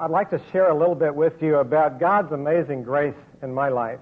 I'd like to share a little bit with you about God's amazing grace in my life.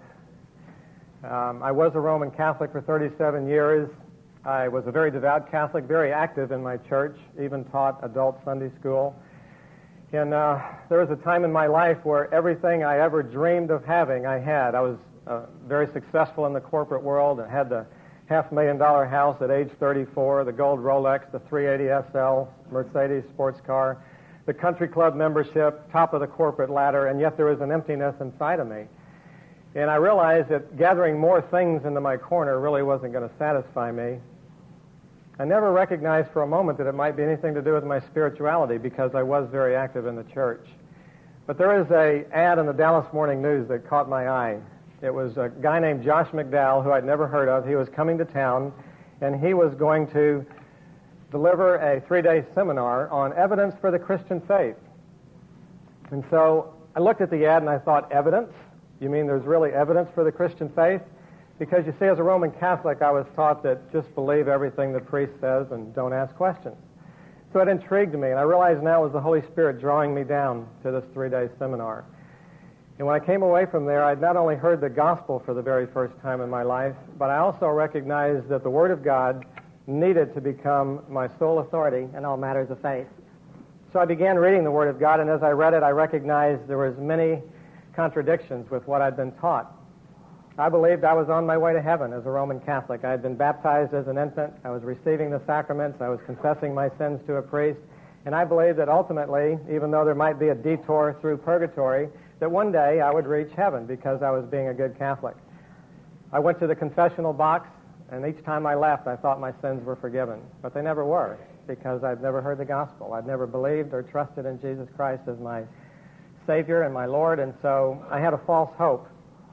I was a Roman Catholic for 37 years. I was a very devout Catholic, very active in my church, even taught adult Sunday school. And there was a time in my life where everything I ever dreamed of having, I had. I was very successful in the corporate world. I had the $500,000 house at age 34, the gold Rolex, the 380 SL Mercedes sports car, the country club membership, top of the corporate ladder, and yet there was an emptiness inside of me. And I realized that gathering more things into my corner really wasn't going to satisfy me. I never recognized for a moment that it might be anything to do with my spirituality because I was very active in the church. But there is an ad in the Dallas Morning News that caught my eye. It was a guy named Josh McDowell, who I'd never heard of. He was coming to town, and he was going to deliver a 3-day seminar on evidence for the Christian faith. And so I looked at the ad and I thought, evidence? You mean there's really evidence for the Christian faith? Because you see, as a Roman Catholic, I was taught that just believe everything the priest says and don't ask questions. So it intrigued me, and I realized now it was the Holy Spirit drawing me down to this 3-day seminar. And when I came away from there, I'd not only heard the gospel for the very first time in my life, but I also recognized that the Word of God needed to become my sole authority in all matters of faith. So I began reading the Word of God, and as I read it, I recognized there was many contradictions with what I'd been taught. I believed I was on my way to heaven as a Roman Catholic. I had been baptized as an infant. I was receiving the sacraments. I was confessing my sins to a priest. And I believed that ultimately, even though there might be a detour through purgatory, that one day I would reach heaven because I was being a good Catholic. I went to the confessional box, and each time I left, I thought my sins were forgiven. But they never were, because I'd never heard the gospel. I'd never believed or trusted in Jesus Christ as my Savior and my Lord, and so I had a false hope.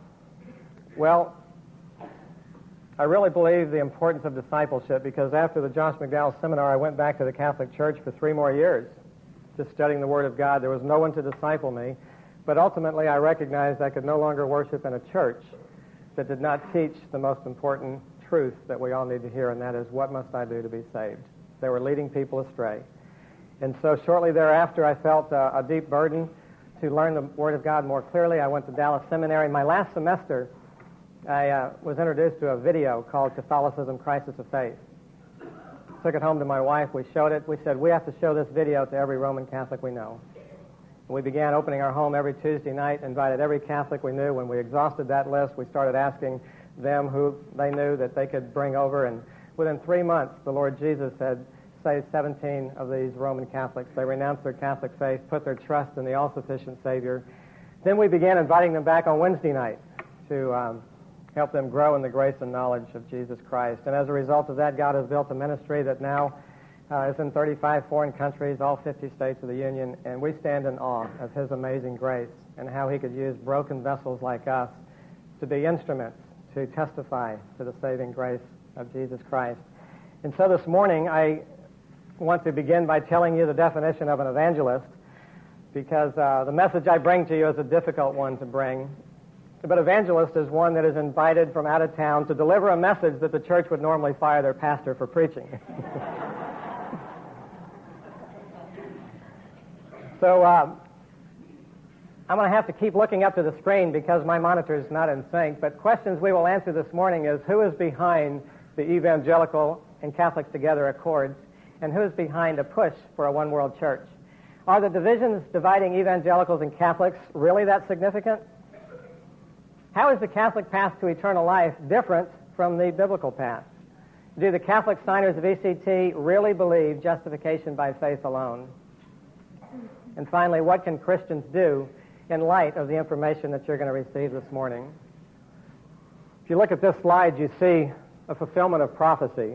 Well, I really believe the importance of discipleship because after the Josh McDowell seminar, I went back to the Catholic Church for 3 more years, just studying the Word of God. There was no one to disciple me, but ultimately I recognized I could no longer worship in a church that did not teach the most important truth that we all need to hear, and that is, what must I do to be saved? They were leading people astray. And so shortly thereafter, I felt a deep burden to learn the Word of God more clearly. I went to Dallas Seminary. My last semester, I was introduced to a video called Catholicism, Crisis of Faith. Took it home to my wife. We showed it. We said, we have to show this video to every Roman Catholic we know. And we began opening our home every Tuesday night, invited every Catholic we knew. When we exhausted that list, we started asking them who they knew that they could bring over. And within 3 months, the Lord Jesus had saved 17 of these Roman Catholics. They renounced their Catholic faith, put their trust in the all-sufficient Savior. Then we began inviting them back on Wednesday night to help them grow in the grace and knowledge of Jesus Christ. And as a result of that, God has built a ministry that now is in 35 foreign countries, all 50 states of the Union, and we stand in awe of His amazing grace and how He could use broken vessels like us to be instruments to testify to the saving grace of Jesus Christ. And so this morning, I want to begin by telling you the definition of an evangelist, because the message I bring to you is a difficult one to bring. But evangelist is one that is invited from out of town to deliver a message that the church would normally fire their pastor for preaching. So I'm going to have to keep looking up to the screen because my monitor is not in sync. But questions we will answer this morning is, who is behind the Evangelical and Catholics Together Accords, and who is behind a push for a one-world church? Are the divisions dividing evangelicals and Catholics really that significant? How is the Catholic path to eternal life different from the biblical path? Do the Catholic signers of ECT really believe justification by faith alone? And finally, what can Christians do in light of the information that you're going to receive this morning? If you look at this slide, you see a fulfillment of prophecy.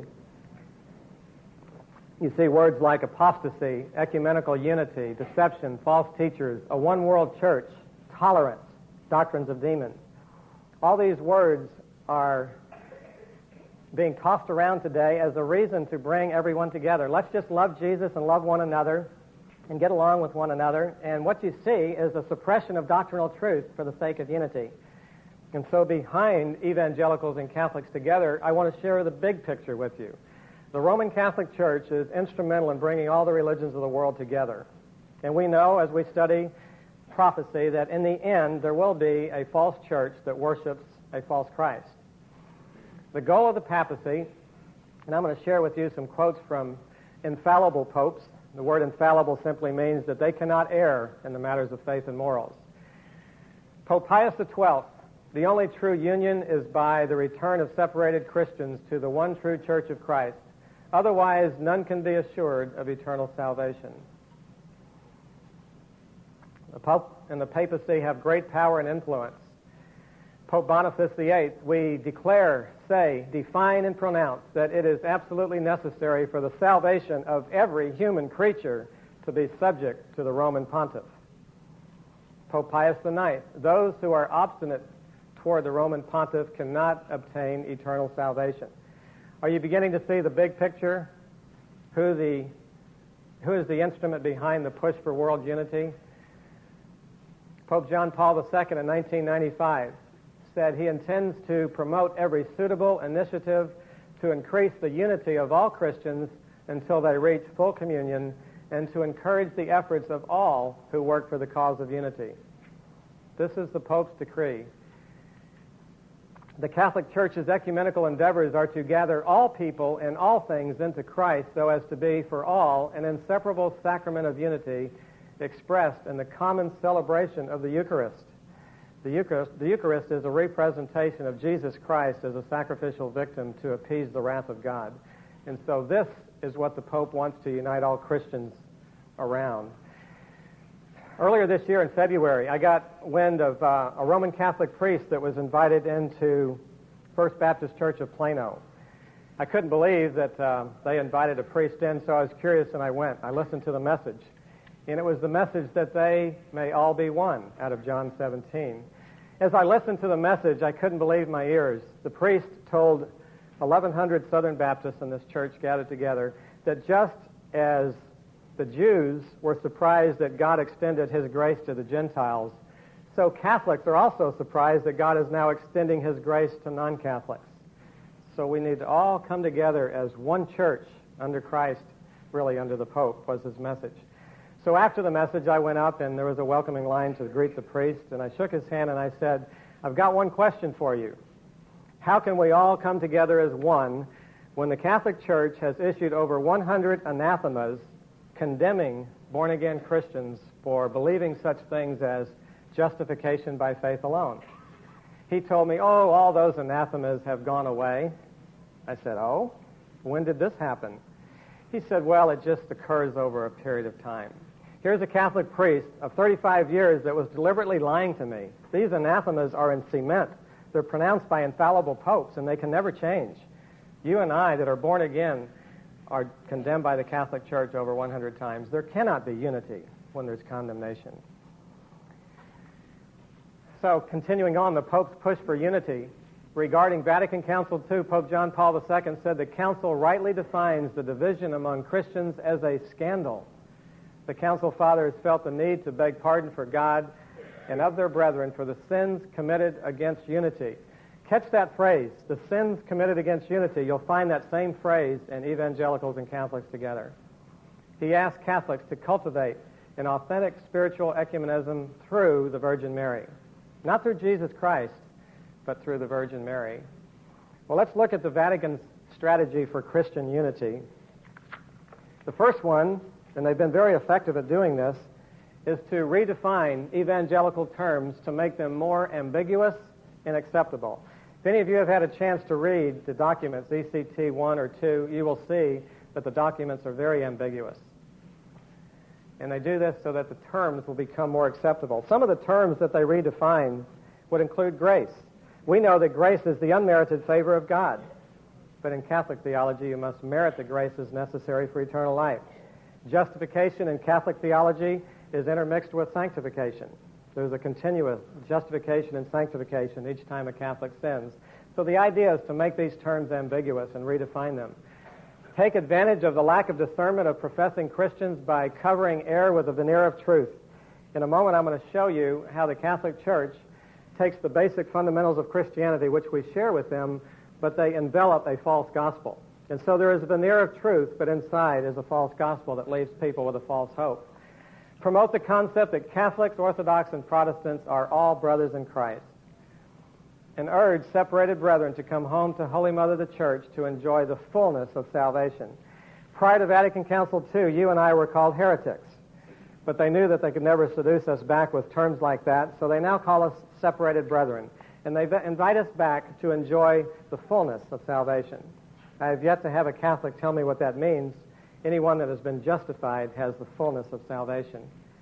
You see words like apostasy, ecumenical unity, deception, false teachers, a one-world church, tolerance, doctrines of demons. All these words are being tossed around today as a reason to bring everyone together. Let's just love Jesus and love one another and get along with one another. And what you see is a suppression of doctrinal truth for the sake of unity. And so behind evangelicals and Catholics together, I want to share the big picture with you. The Roman Catholic Church is instrumental in bringing all the religions of the world together. And we know, as we study prophecy that in the end there will be a false church that worships a false Christ. The goal of the papacy, and I'm going to share with you some quotes from infallible popes. The word infallible simply means that they cannot err in the matters of faith and morals. Pope Pius XII, the only true union is by the return of separated Christians to the one true Church of Christ. Otherwise, none can be assured of eternal salvation. The Pope and the papacy have great power and influence. Pope Boniface VIII, we declare, say, define, and pronounce that it is absolutely necessary for the salvation of every human creature to be subject to the Roman Pontiff. Pope Pius IX, those who are obstinate toward the Roman Pontiff cannot obtain eternal salvation. Are you beginning to see the big picture? Who is the instrument behind the push for world unity? Pope John Paul II in 1995 said he intends to promote every suitable initiative to increase the unity of all Christians until they reach full communion, and to encourage the efforts of all who work for the cause of unity. This is the Pope's decree. The Catholic Church's ecumenical endeavors are to gather all people and all things into Christ so as to be for all an inseparable sacrament of unity expressed in the common celebration of the Eucharist. The Eucharist is a representation of Jesus Christ as a sacrificial victim to appease the wrath of God. And so this is what the Pope wants to unite all Christians around. Earlier this year in February, I got wind of a Roman Catholic priest that was invited into First Baptist Church of Plano. I couldn't believe that they invited a priest in, so I was curious and I went. I listened to the message. And it was the message that they may all be one out of John 17. As I listened to the message, I couldn't believe my ears. The priest told 1,100 Southern Baptists in this church gathered together that just as the Jews were surprised that God extended his grace to the Gentiles, so Catholics are also surprised that God is now extending his grace to non-Catholics. So we need to all come together as one church under Christ, really under the Pope, was his message. So after the message, I went up, and there was a welcoming line to greet the priest, and I shook his hand, and I said, I've got one question for you. How can we all come together as one when the Catholic Church has issued over 100 anathemas condemning born-again Christians for believing such things as justification by faith alone? He told me, all those anathemas have gone away. I said, when did this happen? He said, well, it just occurs over a period of time. Here's a Catholic priest of 35 years that was deliberately lying to me. These anathemas are in cement. They're pronounced by infallible popes, and they can never change. You and I that are born again are condemned by the Catholic Church over 100 times. There cannot be unity when there's condemnation. So, continuing on, the Pope's push for unity. Regarding Vatican Council II, Pope John Paul II said the Council rightly defines the division among Christians as a scandal. The Council Fathers felt the need to beg pardon for God and of their brethren for the sins committed against unity. Catch that phrase, the sins committed against unity. You'll find that same phrase in evangelicals and Catholics together. He asked Catholics to cultivate an authentic spiritual ecumenism through the Virgin Mary. Not through Jesus Christ, but through the Virgin Mary. Well, let's look at the Vatican's strategy for Christian unity. The first one, and they've been very effective at doing this, is to redefine evangelical terms to make them more ambiguous and acceptable. If any of you have had a chance to read the documents, ECT 1 or 2, you will see that the documents are very ambiguous. And they do this so that the terms will become more acceptable. Some of the terms that they redefine would include grace. We know that grace is the unmerited favor of God. But in Catholic theology, you must merit the graces necessary for eternal life. Justification in Catholic theology is intermixed with sanctification. There's a continuous justification and sanctification each time a Catholic sins. So the idea is to make these terms ambiguous and redefine them. Take advantage of the lack of discernment of professing Christians by covering error with a veneer of truth. In a moment, I'm going to show you how the Catholic Church takes the basic fundamentals of Christianity, which we share with them, but they envelop a false gospel. And so there is a veneer of truth, but inside is a false gospel that leaves people with a false hope. promote the concept that Catholics, Orthodox, and Protestants are all brothers in Christ, and urge separated brethren to come home to Holy Mother the Church to enjoy the fullness of salvation. Prior to Vatican Council II, you and I were called heretics, but they knew that they could never seduce us back with terms like that, so they now call us separated brethren, and they invite us back to enjoy the fullness of salvation. I have yet to have a Catholic tell me what that means. Anyone that has been justified has the fullness of salvation.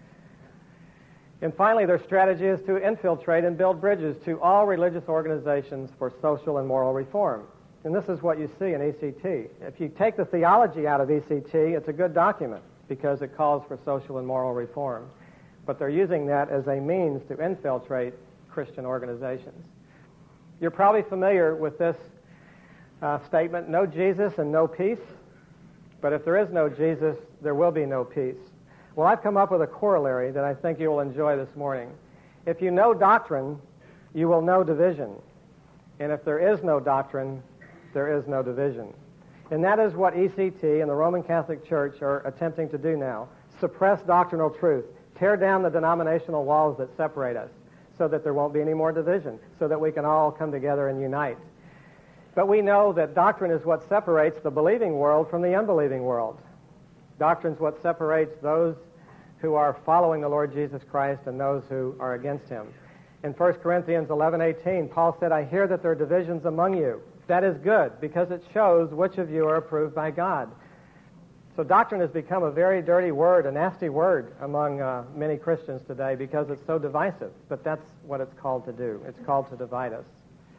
And finally, their strategy is to infiltrate and build bridges to all religious organizations for social and moral reform. And this is what you see in ECT. If you take the theology out of ECT, it's a good document because it calls for social and moral reform. But they're using that as a means to infiltrate Christian organizations. You're probably familiar with this statement, no Jesus and no peace. But if there is no Jesus, there will be no peace. Well, I've come up with a corollary that I think you will enjoy this morning. If you know doctrine, you will know division. And if there is no doctrine, there is no division. And that is what ECT and the Roman Catholic Church are attempting to do now. Suppress doctrinal truth. Tear down the denominational walls that separate us so that there won't be any more division, so that we can all come together and unite. But we know that doctrine is what separates the believing world from the unbelieving world. Doctrine is what separates those who are following the Lord Jesus Christ and those who are against him. In 1 Corinthians 11:18, Paul said, I hear that there are divisions among you. That is good, because it shows which of you are approved by God. So doctrine has become a very dirty word, a nasty word among many Christians today because it's so divisive. But that's what it's called to do. It's called to divide us.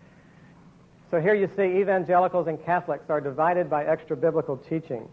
So here you see evangelicals and Catholics are divided by extra-biblical teaching.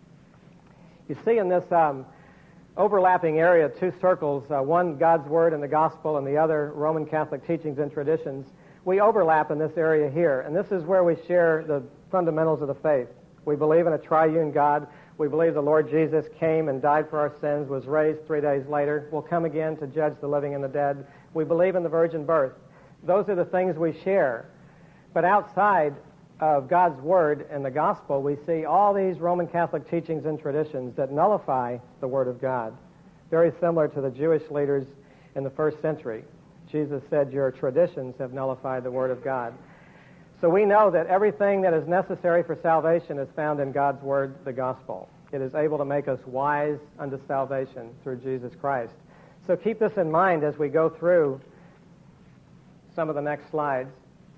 You see in this overlapping area two circles, one God's Word and the Gospel and the other Roman Catholic teachings and traditions. We overlap in this area here, and this is where we share the fundamentals of the faith. We believe in a triune God. We believe the Lord Jesus came and died for our sins, was raised 3 days later, will come again to judge the living and the dead. We believe in the virgin birth. Those are the things we share. But outside of God's Word and the Gospel, we see all these Roman Catholic teachings and traditions that nullify the Word of God, very similar to the Jewish leaders in the first century. Jesus said, your traditions have nullified the Word of God. So we know that everything that is necessary for salvation is found in God's Word, the Gospel. It is able to make us wise unto salvation through Jesus Christ. So keep this in mind as we go through some of the next slides.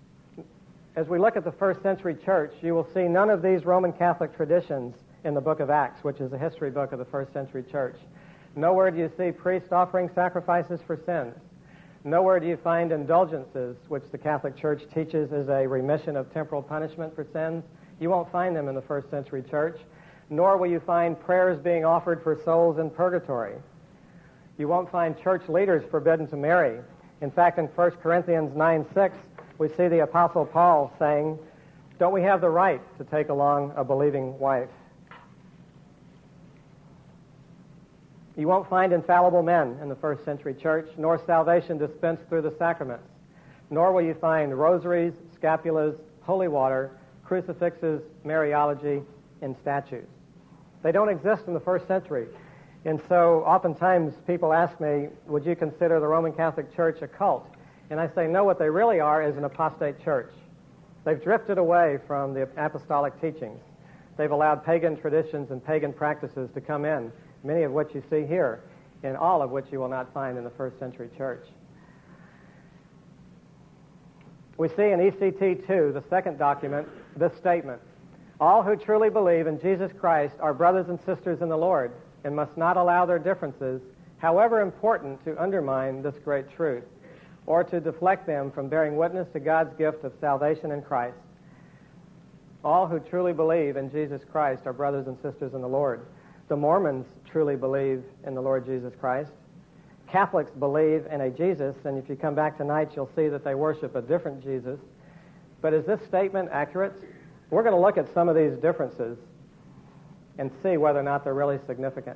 As we look at the first century church, you will see none of these Roman Catholic traditions in the book of Acts, which is a history book of the first century church. Nowhere do you see priests offering sacrifices for sins. Nowhere do you find indulgences, which the Catholic Church teaches is a remission of temporal punishment for sins. You won't find them in the first century church. Nor will you find prayers being offered for souls in purgatory. You won't find church leaders forbidden to marry. In fact, in 1 Corinthians 9:6, we see the Apostle Paul saying, don't we have the right to take along a believing wife? You won't find infallible men in the first century church, nor salvation dispensed through the sacraments. Nor will you find rosaries, scapulas, holy water, crucifixes, Mariology, and statues. They don't exist in the first century. And so oftentimes people ask me, would you consider the Roman Catholic Church a cult? And I say, no, what they really are is an apostate church. They've drifted away from the apostolic teachings. They've allowed pagan traditions and pagan practices to come in, many of which you see here, and all of which you will not find in the first century church. We see in ECT 2, the second document, this statement: all who truly believe in Jesus Christ are brothers and sisters in the Lord and must not allow their differences, however important, to undermine this great truth or to deflect them from bearing witness to God's gift of salvation in Christ. All who truly believe in Jesus Christ are brothers and sisters in the Lord. The Mormons truly believe in the Lord Jesus Christ. Catholics believe in a Jesus, and if you come back tonight, you'll see that they worship a different Jesus. But is this statement accurate? We're going to look at some of these differences and see whether or not they're really significant.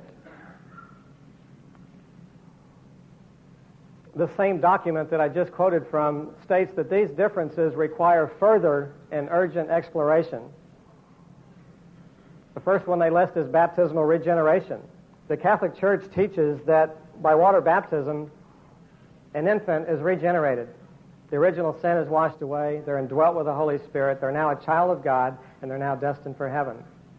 The same document that I just quoted from states that these differences require further and urgent exploration. The first one they list is baptismal regeneration. The Catholic Church teaches that by water baptism, an infant is regenerated. The original sin is washed away. They're indwelt with the Holy Spirit. They're now a child of God, and they're now destined for heaven.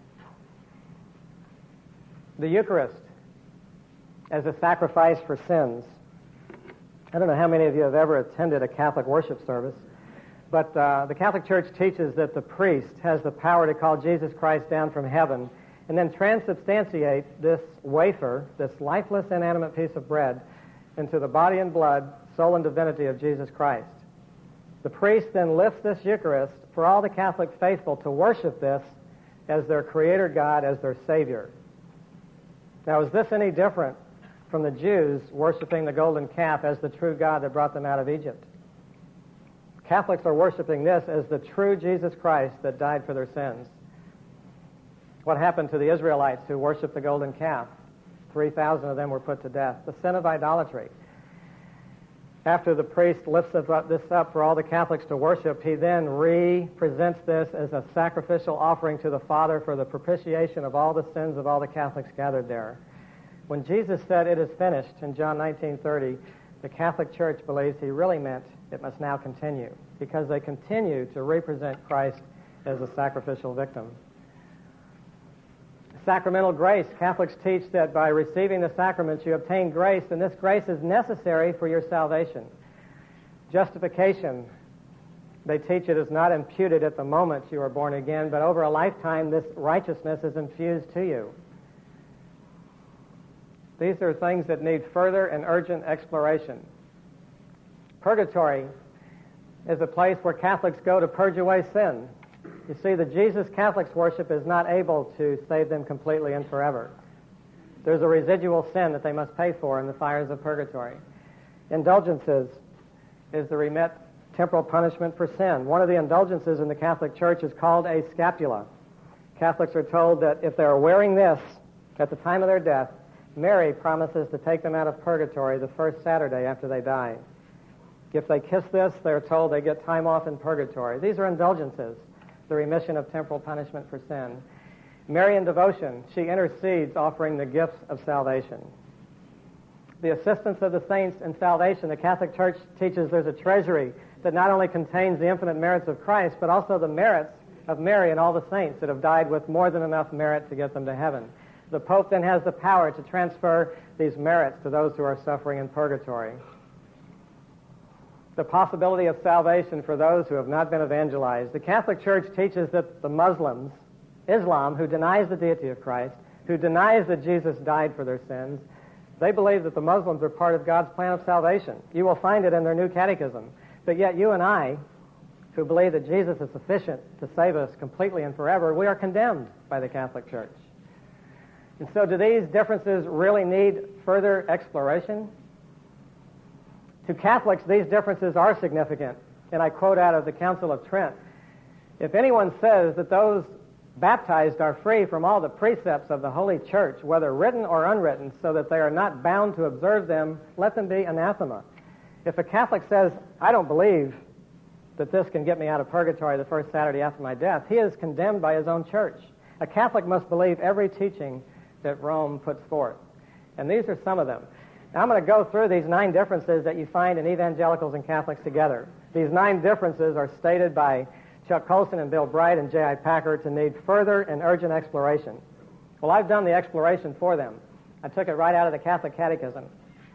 The Eucharist as a sacrifice for sins. I don't know how many of you have ever attended a Catholic worship service, but the Catholic Church teaches that the priest has the power to call Jesus Christ down from heaven and then transubstantiate this wafer, this lifeless, inanimate piece of bread, into the body and blood, soul and divinity of Jesus Christ. The priest then lifts this Eucharist for all the Catholic faithful to worship this as their Creator God, as their Savior. Now, is this any different from the Jews worshiping the golden calf as the true God that brought them out of Egypt? Catholics are worshiping this as the true Jesus Christ that died for their sins. What happened to the Israelites who worshiped the golden calf? 3,000 of them were put to death. The sin of idolatry. After the priest lifts this up for all the Catholics to worship, he then re-presents this as a sacrificial offering to the Father for the propitiation of all the sins of all the Catholics gathered there. When Jesus said, "It is finished," in John 19:30, the Catholic Church believes he really meant it must now continue, because they continue to represent Christ as a sacrificial victim. Sacramental grace. Catholics teach that by receiving the sacraments you obtain grace, and this grace is necessary for your salvation. Justification. They teach it is not imputed at the moment you are born again, but over a lifetime this righteousness is infused to you. These are things that need further and urgent exploration. Purgatory is a place where Catholics go to purge away sin. You see, the Jesus Catholics worship is not able to save them completely and forever. There's a residual sin that they must pay for in the fires of purgatory. Indulgences is the remit temporal punishment for sin. One of the indulgences in the Catholic Church is called a scapula. Catholics are told that if they are wearing this at the time of their death, Mary promises to take them out of purgatory the first Saturday after they die. If they kiss this, they're told they get time off in purgatory. These are indulgences, the remission of temporal punishment for sin. Marian devotion, she intercedes offering the gifts of salvation. The assistance of the saints in salvation, the Catholic Church teaches there's a treasury that not only contains the infinite merits of Christ, but also the merits of Mary and all the saints that have died with more than enough merit to get them to heaven. The Pope then has the power to transfer these merits to those who are suffering in purgatory. The possibility of salvation for those who have not been evangelized. The Catholic Church teaches that the Muslims, Islam, who denies the deity of Christ, who denies that Jesus died for their sins, they believe that the Muslims are part of God's plan of salvation. You will find it in their new catechism. But yet you and I, who believe that Jesus is sufficient to save us completely and forever, we are condemned by the Catholic Church. And so do these differences really need further exploration? To Catholics, these differences are significant, and I quote out of the Council of Trent, "If anyone says that those baptized are free from all the precepts of the Holy Church, whether written or unwritten, so that they are not bound to observe them, let them be anathema." If a Catholic says, "I don't believe that this can get me out of purgatory the first Saturday after my death," he is condemned by his own church. A Catholic must believe every teaching that Rome puts forth. And these are some of them. Now, I'm going to go through these 9 differences that you find in evangelicals and Catholics together. These 9 differences are stated by Chuck Colson and Bill Bright and J.I. Packer to need further and urgent exploration. Well, I've done the exploration for them. I took it right out of the Catholic Catechism.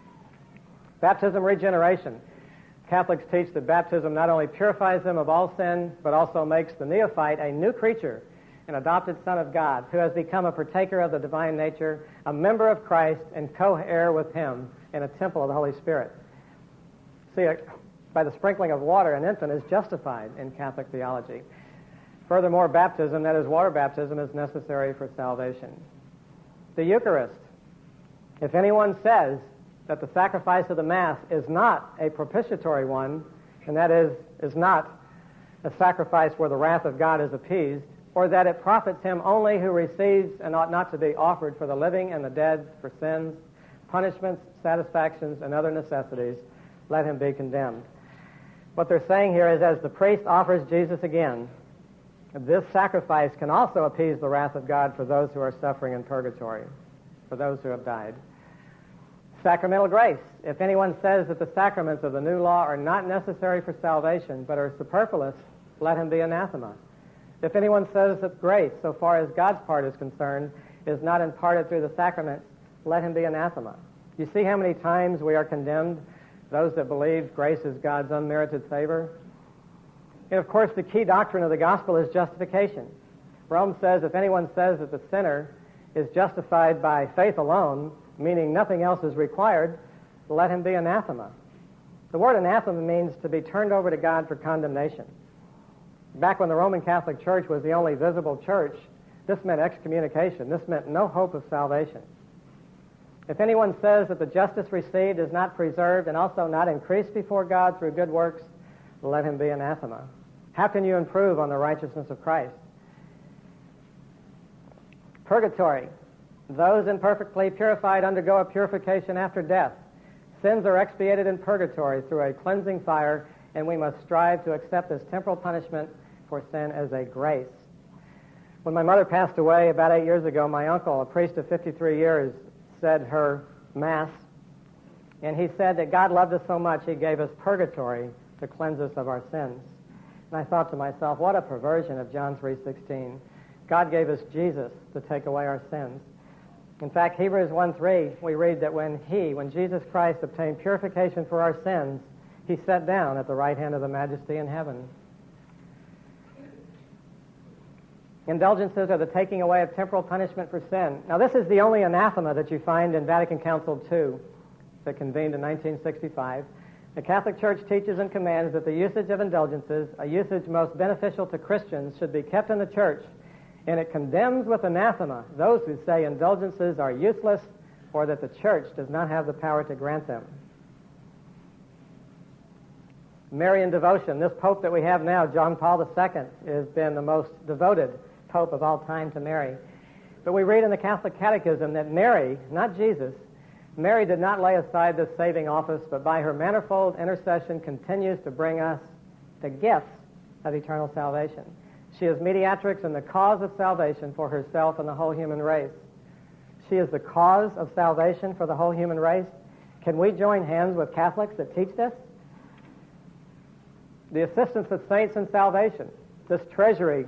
Baptism regeneration. Catholics teach that baptism not only purifies them of all sin, but also makes the neophyte a new creature, an adopted son of God, who has become a partaker of the divine nature, a member of Christ, and co-heir with him in a temple of the Holy Spirit. See, by the sprinkling of water, an infant is justified in Catholic theology. Furthermore, baptism, that is water baptism, is necessary for salvation. The Eucharist. If anyone says that the sacrifice of the Mass is not a propitiatory one, and that is not a sacrifice where the wrath of God is appeased, or that it profits him only who receives and ought not to be offered for the living and the dead, for sins, punishments, satisfactions, and other necessities, let him be condemned. What they're saying here is, as the priest offers Jesus again, this sacrifice can also appease the wrath of God for those who are suffering in purgatory. for those who have died. Sacramental grace. If anyone says that the sacraments of the new law are not necessary for salvation but are superfluous, let him be anathema. If anyone says that grace, so far as God's part is concerned, is not imparted through the sacraments, let him be anathema. You see how many times we are condemned, those that believe grace is God's unmerited favor? And of course, the key doctrine of the gospel is justification. Rome says if anyone says that the sinner is justified by faith alone, meaning nothing else is required, let him be anathema. The word anathema means to be turned over to God for condemnation. Back when the Roman Catholic Church was the only visible church, this meant excommunication. This meant no hope of salvation. If anyone says that the justice received is not preserved and also not increased before God through good works, let him be anathema. How can you improve on the righteousness of Christ? Purgatory. Those imperfectly purified undergo a purification after death. Sins are expiated in purgatory through a cleansing fire, and we must strive to accept this temporal punishment for sin as a grace. When my mother passed away about 8 years ago, my uncle, a priest of 53 years, said her Mass, and he said that God loved us so much he gave us purgatory to cleanse us of our sins. And I thought to myself, what a perversion of John 3:16. God gave us Jesus to take away our sins. In fact, Hebrews 1:3, we read that when Jesus Christ obtained purification for our sins, he sat down at the right hand of the Majesty in heaven. Indulgences are the taking away of temporal punishment for sin. Now, this is the only anathema that you find in Vatican Council II that convened in 1965. The Catholic Church teaches and commands that the usage of indulgences, a usage most beneficial to Christians, should be kept in the Church, and it condemns with anathema those who say indulgences are useless or that the Church does not have the power to grant them. Marian devotion. This Pope that we have now, John Paul II, has been the most devoted Pope of all time to Mary. But we read in the Catholic Catechism that Mary, not Jesus, Mary did not lay aside this saving office, but by her manifold intercession continues to bring us the gifts of eternal salvation. She is mediatrix and the cause of salvation for herself and the whole human race. She is the cause of salvation for the whole human race. Can we join hands with Catholics that teach this? The assistance of saints in salvation. This treasury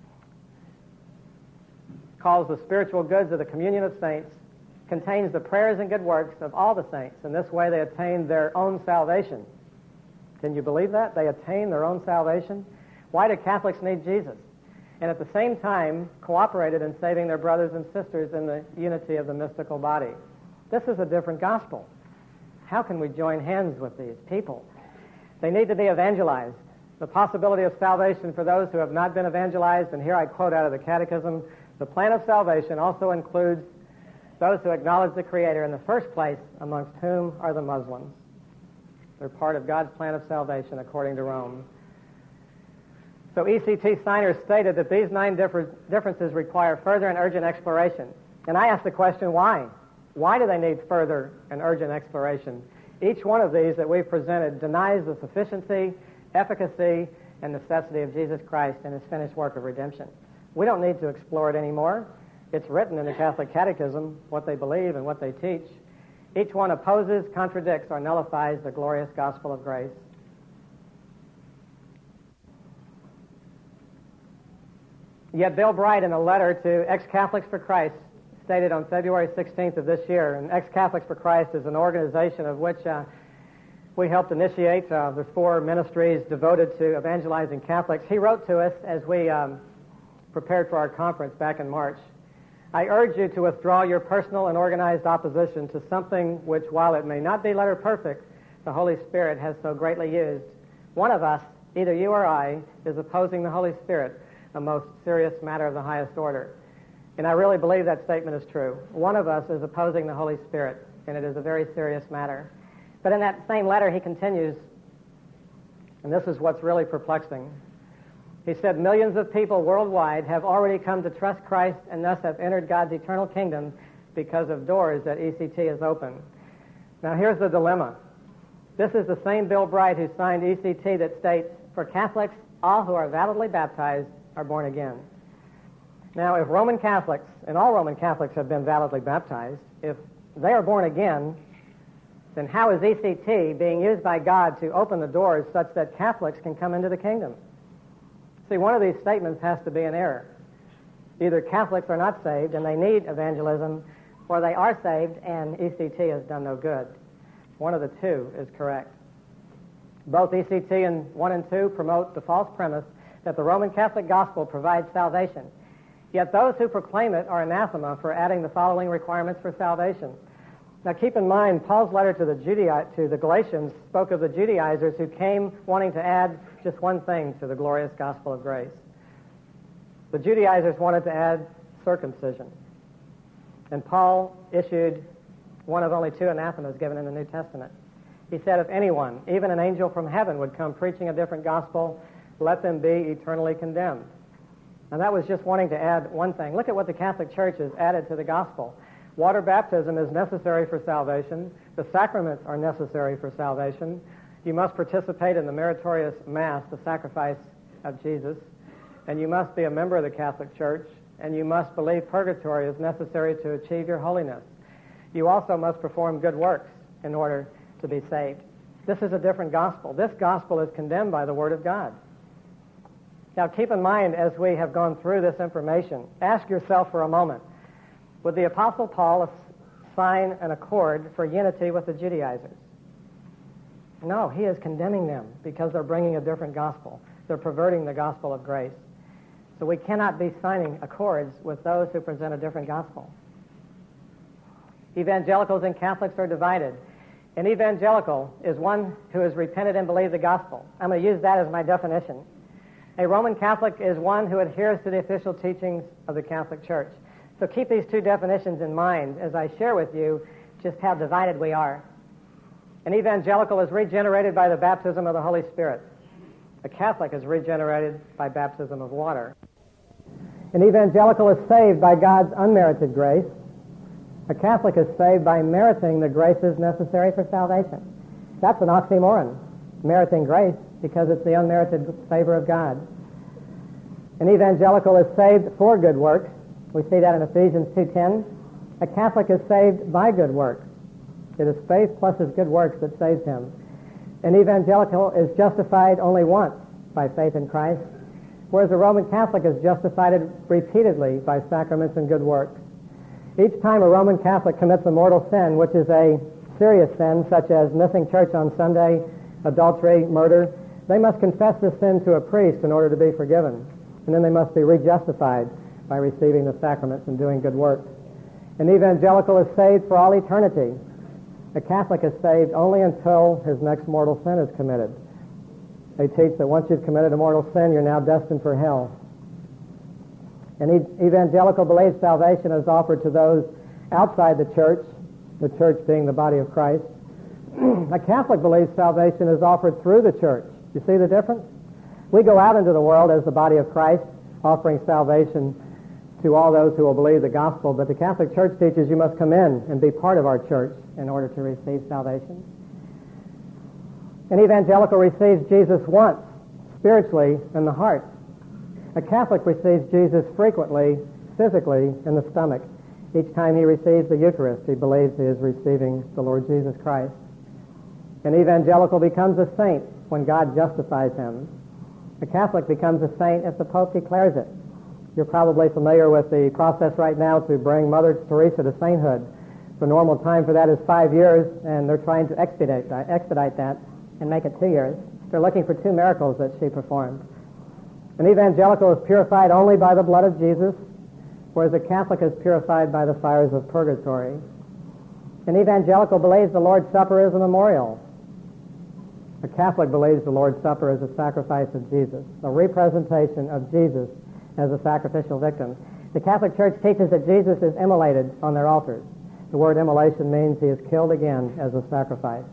calls the spiritual goods of the communion of saints, contains the prayers and good works of all the saints. In this way they attain their own salvation. Can you believe that? They attain their own salvation? Why do Catholics need Jesus? And at the same time, cooperated in saving their brothers and sisters in the unity of the mystical body. This is a different gospel. How can we join hands with these people? They need to be evangelized. The possibility of salvation for those who have not been evangelized, and here I quote out of the Catechism, the plan of salvation also includes those who acknowledge the Creator in the first place, amongst whom are the Muslims. They're part of God's plan of salvation according to Rome. So ECT signers stated that these 9 differences require further and urgent exploration. And I asked the question, why? Why do they need further and urgent exploration? Each one of these that we've presented denies the sufficiency, efficacy, and necessity of Jesus Christ and his finished work of redemption. We don't need to explore it anymore. It's written in the Catholic Catechism what they believe and what they teach. Each one opposes, contradicts, or nullifies the glorious gospel of grace. Yet Bill Bright, in a letter to Ex-Catholics for Christ, stated on February 16th of this year, and Ex-Catholics for Christ is an organization of which we helped initiate. There's 4 ministries devoted to evangelizing Catholics. He wrote to us as we prepared for our conference back in March. I urge you to withdraw your personal and organized opposition to something which, while it may not be letter perfect, the Holy Spirit has so greatly used. One of us, either you or I, is opposing the Holy Spirit, a most serious matter of the highest order. And I really believe that statement is true. One of us is opposing the Holy Spirit, and it is a very serious matter. But in that same letter, he continues, and this is what's really perplexing. He said, millions of people worldwide have already come to trust Christ and thus have entered God's eternal kingdom because of doors that ECT has opened. Now here's the dilemma. This is the same Bill Bright who signed ECT that states, for Catholics, all who are validly baptized are born again. Now, if Roman Catholics, and all Roman Catholics have been validly baptized, if they are born again, then how is ECT being used by God to open the doors such that Catholics can come into the kingdom? See, one of these statements has to be an error. Either Catholics are not saved and they need evangelism, or they are saved and ECT has done no good. One of the two is correct. Both ECT and 1 and 2 promote the false premise that the Roman Catholic gospel provides salvation. Yet those who proclaim it are anathema for adding the following requirements for salvation. Now keep in mind, Paul's letter to the Galatians spoke of the Judaizers who came wanting to add just one thing to the glorious gospel of grace. The Judaizers wanted to add circumcision. And Paul issued one of only 2 anathemas given in the New Testament. He said, if anyone, even an angel from heaven, would come preaching a different gospel, let them be eternally condemned. Now that was just wanting to add one thing. Look at what the Catholic Church has added to the gospel. Water baptism is necessary for salvation. The sacraments are necessary for salvation. You must participate in the meritorious Mass, the sacrifice of Jesus. And you must be a member of the Catholic Church. And you must believe purgatory is necessary to achieve your holiness. You also must perform good works in order to be saved. This is a different gospel. This gospel is condemned by the Word of God. Now keep in mind, as we have gone through this information, ask yourself for a moment, would the Apostle Paul sign an accord for unity with the Judaizers? No, he is condemning them because they're bringing a different gospel. They're perverting the gospel of grace. So we cannot be signing accords with those who present a different gospel. Evangelicals and Catholics are divided. An evangelical is one who has repented and believed the gospel. I'm going to use that as my definition. A Roman Catholic is one who adheres to the official teachings of the Catholic Church. So keep these 2 definitions in mind as I share with you just how divided we are. An evangelical is regenerated by the baptism of the Holy Spirit. A Catholic is regenerated by baptism of water. An evangelical is saved by God's unmerited grace. A Catholic is saved by meriting the graces necessary for salvation. That's an oxymoron, meriting grace, because it's the unmerited favor of God. An evangelical is saved for good works. We see that in Ephesians 2:10. A Catholic is saved by good works. It is faith plus his good works that saves him. An evangelical is justified only once by faith in Christ, whereas a Roman Catholic is justified repeatedly by sacraments and good works. Each time a Roman Catholic commits a mortal sin, which is a serious sin, such as missing church on Sunday, adultery, murder, they must confess this sin to a priest in order to be forgiven. And then they must be rejustified by receiving the sacraments and doing good works. An evangelical is saved for all eternity. A Catholic is saved only until his next mortal sin is committed. They teach that once you've committed a mortal sin, you're now destined for hell. An evangelical believes salvation is offered to those outside the church being the body of Christ. A Catholic believes salvation is offered through the church. You see the difference? We go out into the world as the body of Christ, offering salvation to all those who will believe the gospel, but the Catholic Church teaches you must come in and be part of our church in order to receive salvation. An evangelical receives Jesus once, spiritually, in the heart. A Catholic receives Jesus frequently, physically, in the stomach. Each time he receives the Eucharist, he believes he is receiving the Lord Jesus Christ. An evangelical becomes a saint when God justifies him. A Catholic becomes a saint if the Pope declares it. You're probably familiar with the process right now to bring Mother Teresa to sainthood. The normal time for that is 5 years, and they're trying to expedite that and make it 2 years. They're looking for 2 miracles that she performed. An evangelical is purified only by the blood of Jesus, whereas a Catholic is purified by the fires of purgatory. An evangelical believes the Lord's Supper is a memorial. A Catholic believes the Lord's Supper is a sacrifice of Jesus, a representation of Jesus as a sacrificial victim. The Catholic Church teaches that Jesus is immolated on their altars. The word immolation means he is killed again as a sacrifice.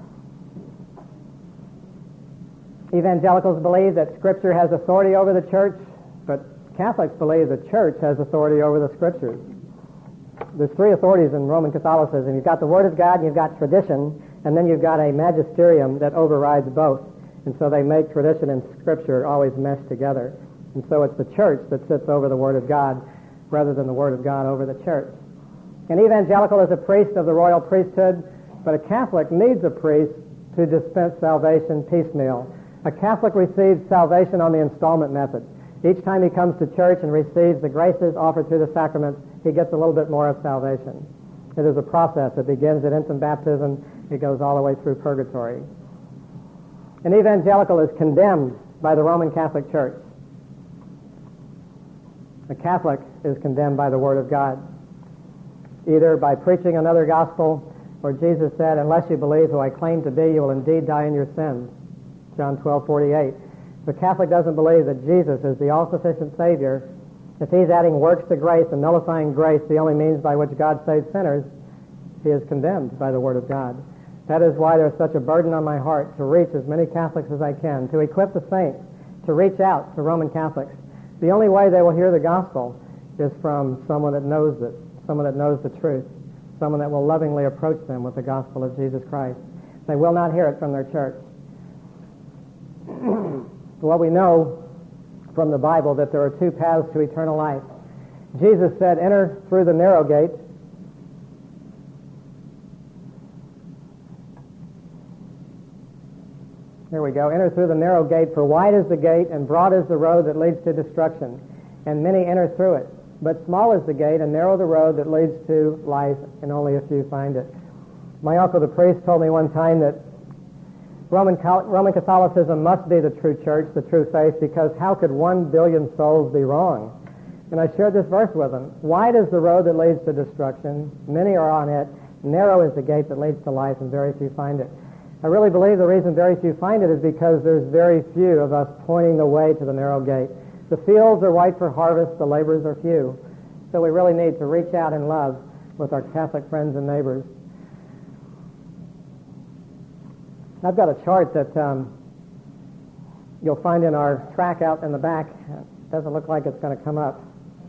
Evangelicals believe that Scripture has authority over the church, but Catholics believe the church has authority over the Scriptures. There's 3 authorities in Roman Catholicism. You've got the Word of God, and you've got tradition, and then you've got a magisterium that overrides both. And so they make tradition and Scripture always mesh together. And so it's the church that sits over the Word of God. rather than the Word of God over the church. An evangelical is a priest of the royal priesthood, but a Catholic needs a priest to dispense salvation piecemeal. A Catholic receives salvation on the installment method. Each time he comes to church and receives the graces offered through the sacraments, he gets a little bit more of salvation. It is a process. It begins at infant baptism. It goes all the way through purgatory. An evangelical is condemned by the Roman Catholic Church. A Catholic is condemned by the Word of God, either by preaching another gospel, or Jesus said, unless you believe who I claim to be, you will indeed die in your sins. John 12:48. If a Catholic doesn't believe that Jesus is the all-sufficient Savior, if he's adding works to grace and nullifying grace, the only means by which God saves sinners, he is condemned by the Word of God. That is why there's such a burden on my heart to reach as many Catholics as I can, to equip the saints, to reach out to Roman Catholics. The only way they will hear the gospel is from someone that knows it, someone that knows the truth, someone that will lovingly approach them with the gospel of Jesus Christ. They will not hear it from their church. Well, we know from the Bible that there are two paths to eternal life. Jesus said, enter through the narrow gate. Here we go. Enter through the narrow gate, for wide is the gate and broad is the road that leads to destruction, and many enter through it. But small is the gate and narrow the road that leads to life, and only a few find it. My uncle the priest told me one time that Roman Catholicism must be the true church, the true faith, because how could 1 billion souls be wrong? And I shared this verse with him. Wide is the road that leads to destruction. Many are on it. Narrow is the gate that leads to life, and very few find it. I really believe the reason very few find it is because there's very few of us pointing the way to the narrow gate. The fields are white for harvest, the laborers are few. So we really need to reach out in love with our Catholic friends and neighbors. I've got a chart that you'll find in our track out in the back. It doesn't look like it's going to come up.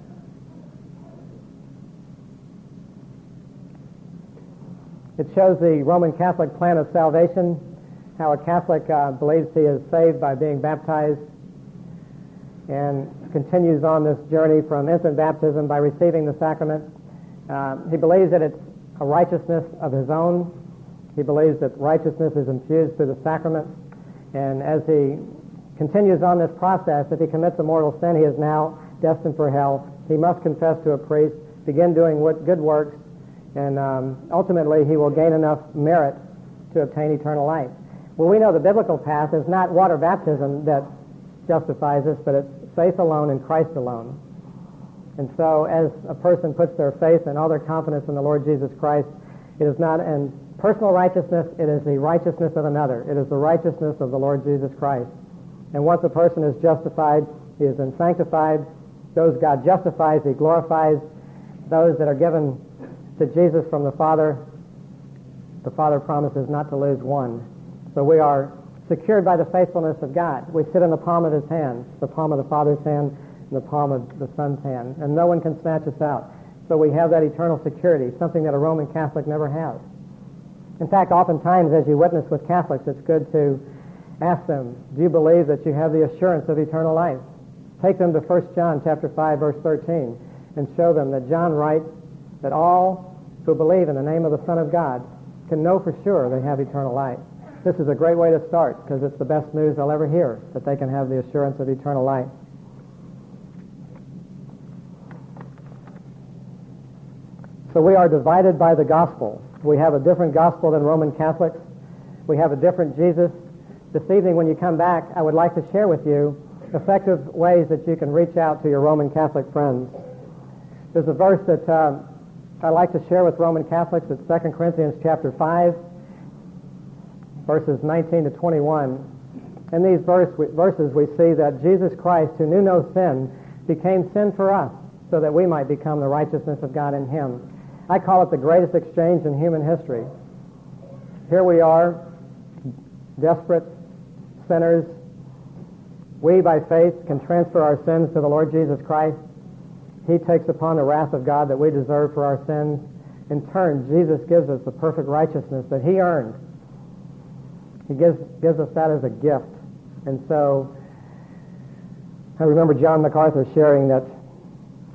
It shows the Roman Catholic plan of salvation, how a Catholic believes he is saved by being baptized and continues on this journey from infant baptism by receiving the sacrament. He believes that it's a righteousness of his own. He believes that righteousness is infused through the sacrament. And as he continues on this process, if he commits a mortal sin, he is now destined for hell. He must confess to a priest, begin doing good works, and ultimately he will gain enough merit to obtain eternal life. Well, we know the biblical path is not water baptism that justifies us, but it's faith alone in Christ alone. And so as a person puts their faith and all their confidence in the Lord Jesus Christ, it is not in personal righteousness, it is the righteousness of another. It is the righteousness of the Lord Jesus Christ. And once a person is justified, he is then sanctified. Those God justifies, he glorifies. Those that are given to Jesus from the Father promises not to lose one. So we are secured by the faithfulness of God. We sit in the palm of his hand, the palm of the Father's hand, and the palm of the Son's hand, and no one can snatch us out. So we have that eternal security, something that a Roman Catholic never has. In fact, oftentimes as you witness with Catholics, it's good to ask them, do you believe that you have the assurance of eternal life? Take them to 1 John chapter 5, verse 13, and show them that John writes that all who believe in the name of the Son of God can know for sure they have eternal life. This is a great way to start because it's the best news they'll ever hear, that they can have the assurance of eternal life. So we are divided by the gospel. We have a different gospel than Roman Catholics. We have a different Jesus. This evening when you come back, I would like to share with you effective ways that you can reach out to your Roman Catholic friends. There's a verse that I like to share with Roman Catholics. It's 2 Corinthians chapter 5, verses 19 to 21. In these verses we see that Jesus Christ, who knew no sin, became sin for us so that we might become the righteousness of God in him. I call it the greatest exchange in human history. Here we are, desperate sinners. We, by faith, can transfer our sins to the Lord Jesus Christ. He takes upon the wrath of God that we deserve for our sins. In turn, Jesus gives us the perfect righteousness that he earned. He gives us that as a gift. And so, I remember John MacArthur sharing that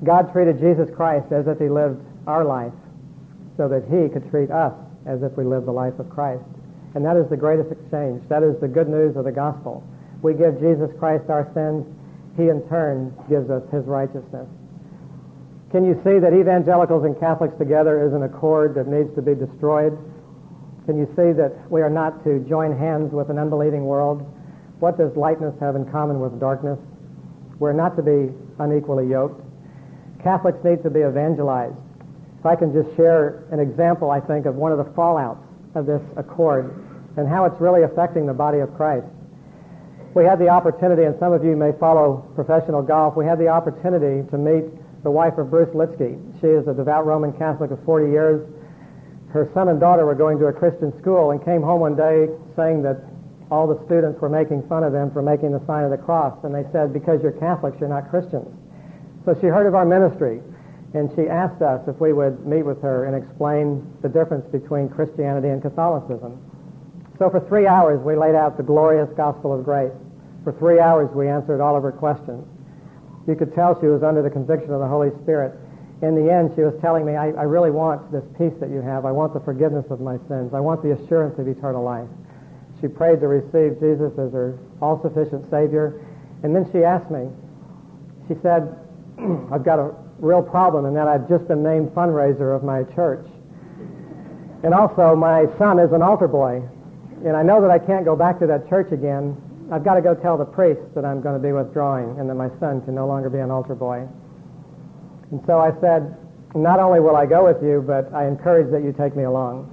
God treated Jesus Christ as if he lived our life so that he could treat us as if we lived the life of Christ. And that is the greatest exchange. That is the good news of the gospel. We give Jesus Christ our sins. He in turn gives us his righteousness. Can you see that evangelicals and Catholics together is an accord that needs to be destroyed? Can you see that we are not to join hands with an unbelieving world? What does lightness have in common with darkness? We're not to be unequally yoked. Catholics need to be evangelized. If I can just share an example, I think, of one of the fallouts of this accord and how it's really affecting the body of Christ. We had the opportunity, and some of you may follow professional golf, we had the opportunity to meet the wife of Bruce Litsky. She is a devout Roman Catholic of 40 years. Her son and daughter were going to a Christian school and came home one day saying that all the students were making fun of them for making the sign of the cross. And they said, because you're Catholics, you're not Christians. So she heard of our ministry, and she asked us if we would meet with her and explain the difference between Christianity and Catholicism. So for 3 hours, we laid out the glorious gospel of grace. For 3 hours, we answered all of her questions. You could tell she was under the conviction of the Holy Spirit. In the end, she was telling me, I really want this peace that you have. I want the forgiveness of my sins. I want the assurance of eternal life. She prayed to receive Jesus as her all-sufficient Savior. And then she asked me, she said, I've got a real problem in that I've just been named fundraiser of my church. And also, my son is an altar boy. And I know that I can't go back to that church again. I've got to go tell the priest that I'm going to be withdrawing and that my son can no longer be an altar boy. And so I said, not only will I go with you, but I encourage that you take me along.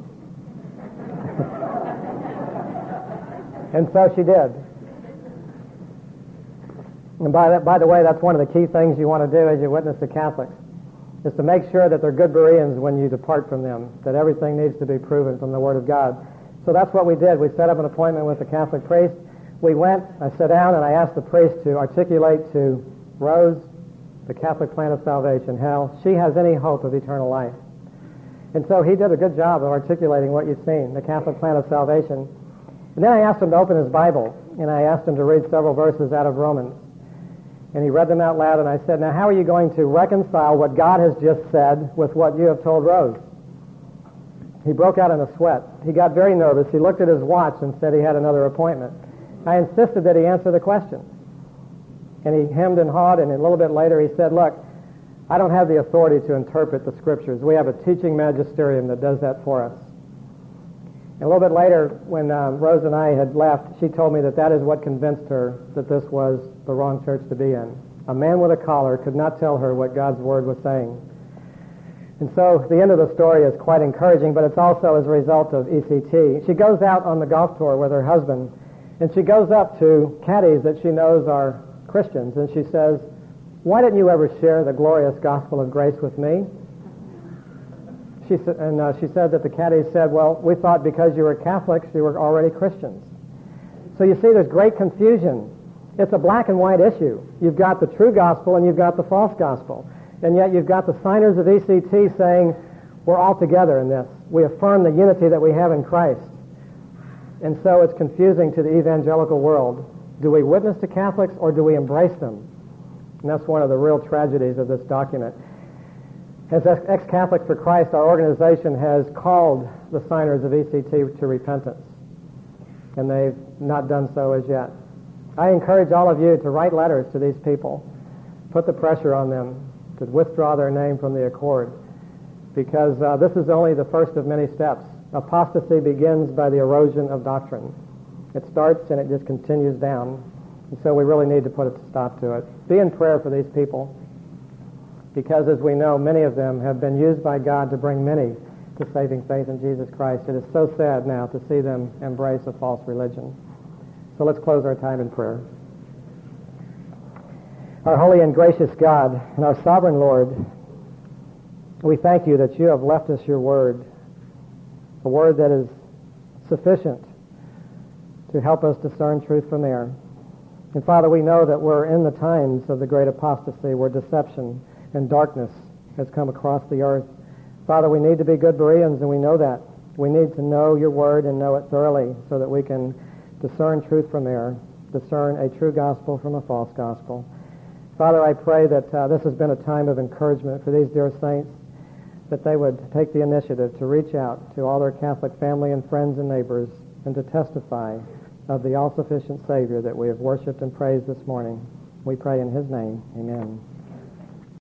And so she did. And by the way, that's one of the key things you want to do as you witness to Catholics, is to make sure that they're good Bereans when you depart from them, that everything needs to be proven from the Word of God. So that's what we did. We set up an appointment with the Catholic priest. We went, I sat down, and I asked the priest to articulate to Rose the Catholic plan of salvation, how she has any hope of eternal life. And so he did a good job of articulating what you've seen, the Catholic plan of salvation. And then I asked him to open his Bible, and I asked him to read several verses out of Romans. And he read them out loud, and I said, now how are you going to reconcile what God has just said with what you have told Rose? He broke out in a sweat. He got very nervous. He looked at his watch and said he had another appointment. I insisted that he answer the question. And he hemmed and hawed, and a little bit later he said, look, I don't have the authority to interpret the Scriptures. We have a teaching magisterium that does that for us. And a little bit later, when Rose and I had left, she told me that that is what convinced her that this was the wrong church to be in. A man with a collar could not tell her what God's Word was saying. And so the end of the story is quite encouraging, but it's also as a result of ECT. She goes out on the golf tour with her husband, and she goes up to caddies that she knows are Christians, and she says, why didn't you ever share the glorious gospel of grace with me? She said that the caddies said, well, we thought because you were Catholics, you were already Christians. So you see, there's great confusion. It's a black and white issue. You've got the true gospel and you've got the false gospel. And yet you've got the signers of ECT saying, we're all together in this. We affirm the unity that we have in Christ. And so it's confusing to the evangelical world. Do we witness to Catholics or do we embrace them? And that's one of the real tragedies of this document. As Ex-Catholics for Christ, our organization has called the signers of ECT to repentance. And they've not done so as yet. I encourage all of you to write letters to these people. Put the pressure on them to withdraw their name from the accord. Because this is only the first of many steps. Apostasy begins by the erosion of doctrine. It starts and it just continues down. And so we really need to put a stop to it. Be in prayer for these people. Because as we know, many of them have been used by God to bring many to saving faith in Jesus Christ. It is so sad now to see them embrace a false religion. So let's close our time in prayer. Our holy and gracious God and our sovereign Lord, we thank you that you have left us your word, a word that is sufficient to help us discern truth from error. And Father, we know that we're in the times of the great apostasy where deception and darkness has come across the earth. Father, we need to be good Bereans, and we know that. We need to know your word and know it thoroughly so that we can discern truth from error, discern a true gospel from a false gospel. Father, I pray that this has been a time of encouragement for these dear saints, that they would take the initiative to reach out to all their Catholic family and friends and neighbors and to testify of the all-sufficient Savior that we have worshiped and praised this morning. We pray in His name. Amen.